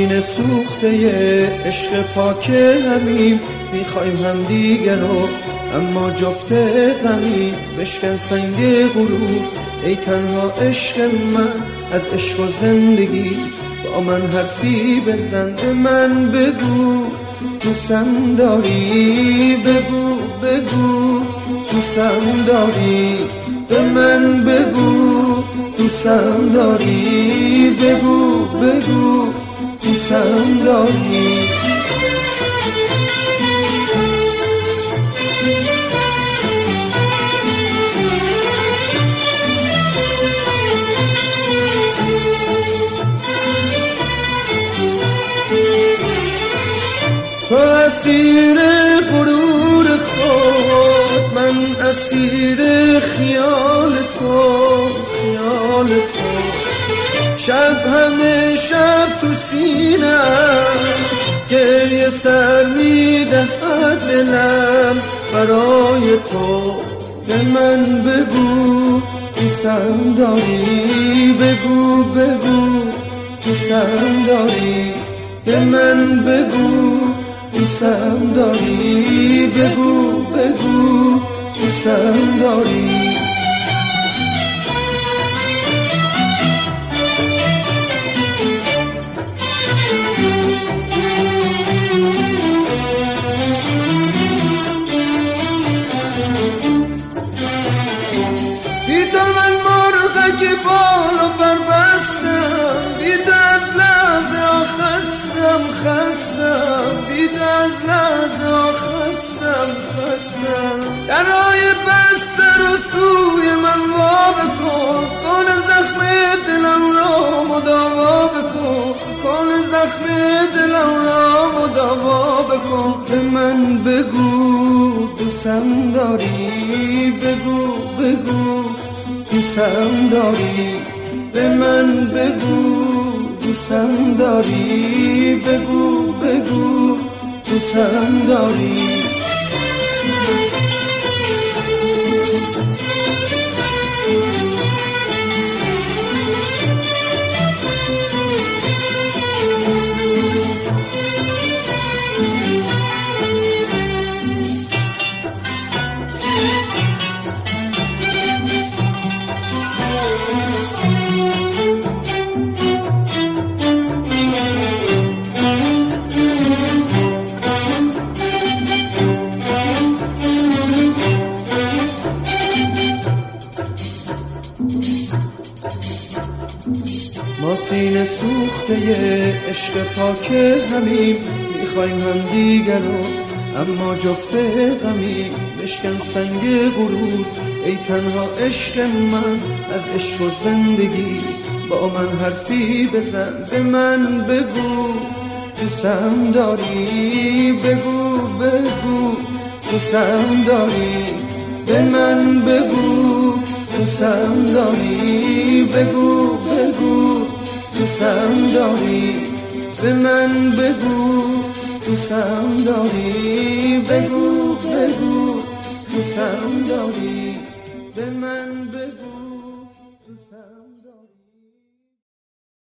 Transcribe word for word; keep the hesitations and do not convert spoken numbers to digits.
سینه سوخته عشق پاک همیم، میخوایم هم دیگه رو اما جفت غمی. بشکن سنگ غرور ای تنها عشق من، از عشق و زندگی با من حرفی بزن. به من بگو دوستم داری، بگو بگو دوستم داری. به من بگو دوستم داری، بگو بگو دوستم داری. تو اسیر غرور خود، من اسیر خیال تو، خیال تو. شب همه شب تو سینه‌ام گریه سر می‌دهد دلم برای تو. به من بگو دوستم داری، بگو بگو دوستم داری. به من بگو دوستم داری، بگو بگو دوستم داری. بی تو من مرغک بالو پر بستم، بی تو از لحظه خستم خستم، بی تو از لحظه خستم خستم. درهای بسته رو سوی من وا بکن، کن زخم دلم را مداوا بکن، کن زخم دلم را مداوا بکن. به من بگو دوستم داری، بگو بگو دوستم داری. به من بگو دوستم داری، بگو بگو دوستم داری. ما سینه سوخته عشق پاک همیم، میخوایم هم دیگر رو اما جفت غمی. بشکن سنگ غرور ای تنها عشق من، از عشق و زندگی با من حرفی بزن. به من بگو دوستم داری، بگو بگو دوستم داری. به من بگو دوستم داری، بگو بگو دوستم داری. به من بگو دوستم داری، بگو بگو دوستم داری. به من بگو